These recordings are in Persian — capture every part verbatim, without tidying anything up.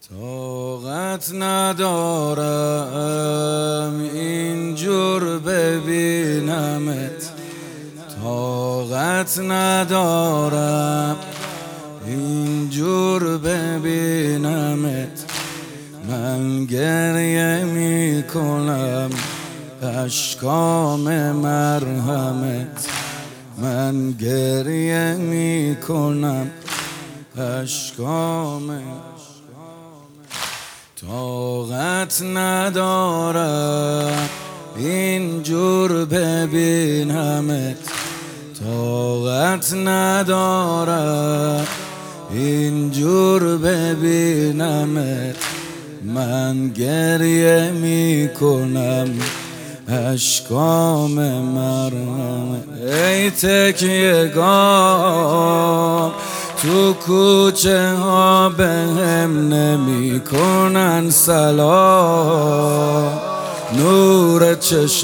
طاقت ندارم اینجور ببینمت، طاقت ندارم اینجور ببینمت. من گریه می کنم اشکام مرهمت، من گریه می کنم اشکام. طاقت ندارم اینجور ببینمت، طاقت ندارم اینجور ببینمت. من گریه می کنم اشکام مرهمت. ای تکیه‌گاه تو کوچه ها به هم نمی کنن سلام، نور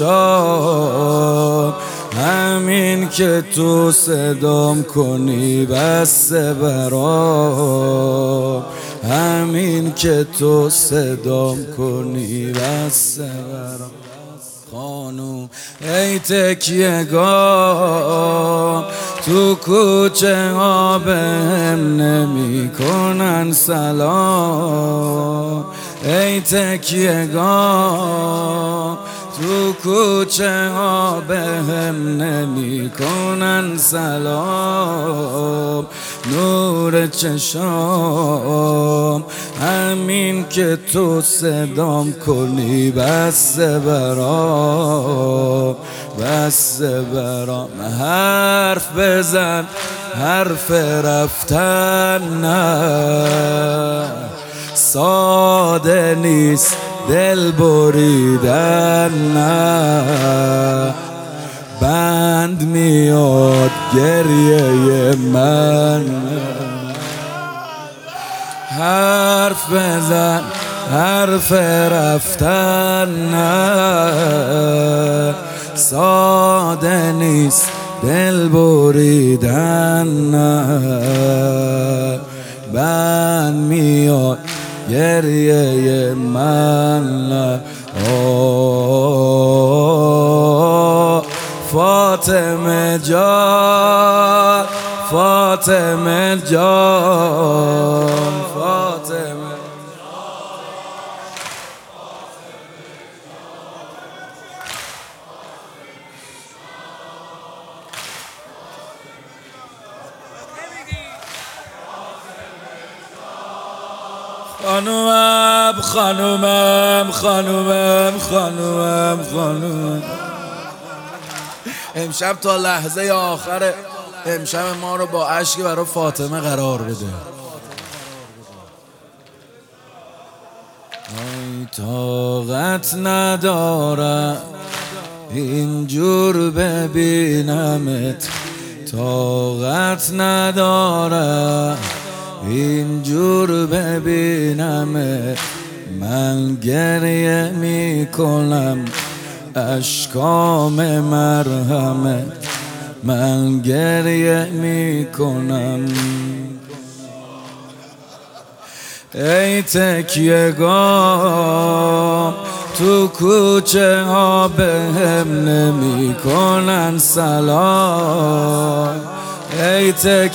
چشام همین که تو صدام کنی بسه برام، همین که تو صدام کنی بسه برام. خانوم ای تکیه‌گاه تو کوچه ها به هم نمی کنن سلام، ای تکیه‌گاه تو کوچه ها به هم نمی کنن سلام، نور چشام همین که تو صدام کنی بسه برام، بسه برام. حرف بزن حرف رفتن نه، ساده نیست دل بریدن نه. بند میاد گریه من، حرف بزن حرف رفتن نه، ساده نیست دل بریدن نه. بند میاد گریه من. آه فاطمه جان، فاطمه جان، فاطمه. خانومم خانومم خانومم خانومم خانومم. امشب تا لحظه آخر امشب ما رو با اشک برای فاطمه قرار بده. ای طاقت ندارم اینجور ببینمت، طاقت ندارم اینجور ببینمت. من گریه می کنم اشکام مرهمت، من گریه می کنم. ای تکیه‌گاه تو کوچه ها به هم نمی کنن سلام، ای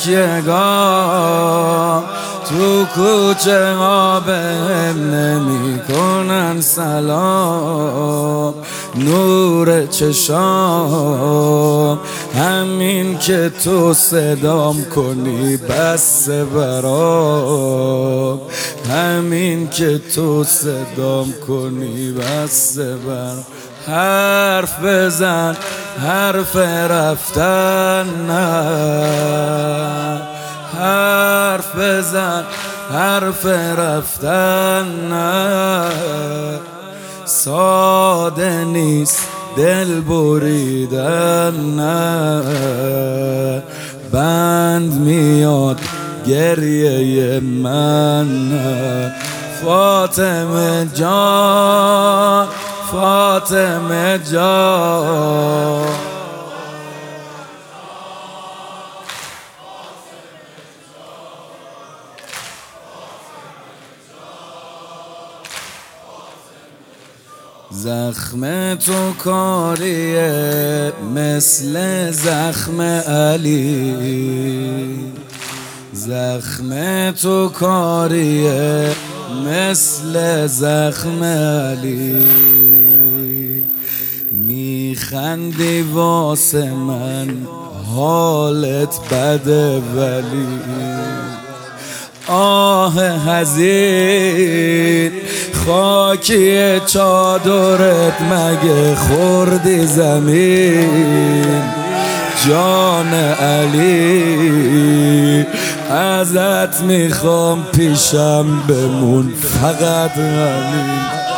تکیه‌گاه تو کوچه ها به هم نمی کنن سلام، نور چشام همین که تو صدام کنی بسه برام، همین که تو صدام کنی بسه برام. حرف بزن حرف رفتن نه، حرف بزن حرف رفتن نه. ساده نیست دل بریدن نه. بند میاد گریه من. فاطمه جان، فاطمه جان. زخم تو کاریه مثل زخم علی، زخم تو کاریه مثل زخم علی. میخندی واسه من حالت بده ولی آه حزین خاکی چادرت مگه خوردی زمین. جان علی ازت میخوام پیشم بمون فقط علی.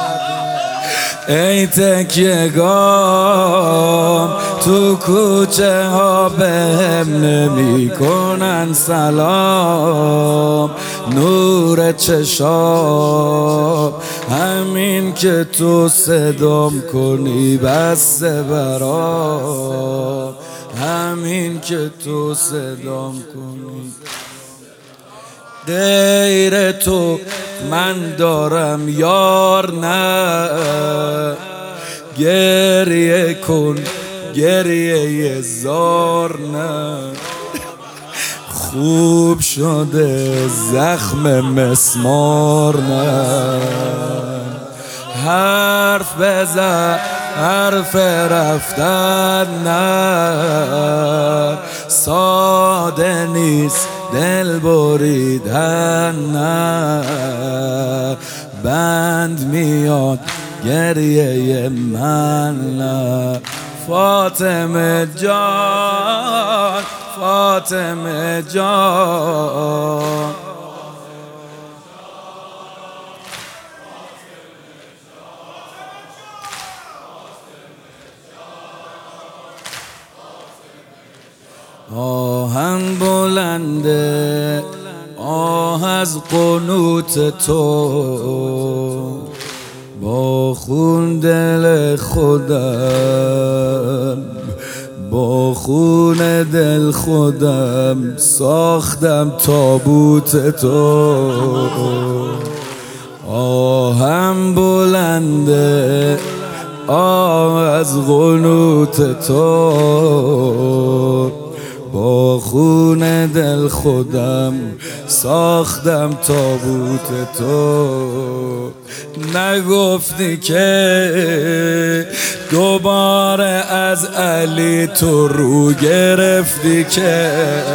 ای تکیه‌گام تو کوچه ها بهم نمی کنن سلام. نور چشام همین که تو صدام کنی بسته برام، همین که تو صدام کنی. غیر تو من دارم یار نه، گریه کن گریه زار نه. خوب شده زخم مسمار نه. حرف بزن حرف رفتن نه، ساده نیست دل بریدن نه. بند میاد گریه من نه. فاطمه جان فاطمه جان آهم بلنده آه از قنوت تو، با خون دل خودم با خون دل خودم ساختم تابوت تو. آهم بلنده آه از قنوت تو، با خون دل خودم ساختم تابوت تو. نگفتی که دوباره از علی تو رو گرفتی که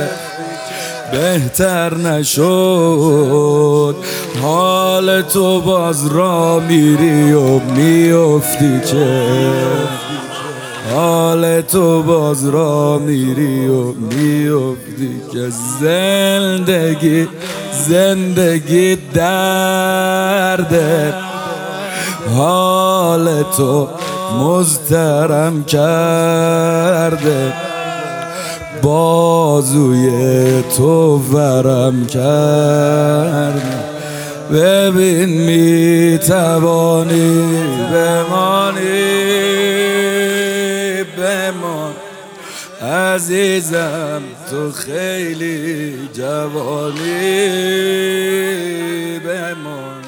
بهتر نشد حال تو باز را میری و میافتی که حال تو باز را میری و میافتی که زندگی زندگی درده حال تو مضطرم کرده بازوی تو ورم کرده. ببین میتوانی بمانی بمان عزیزم تو خیلی جوانی بمان.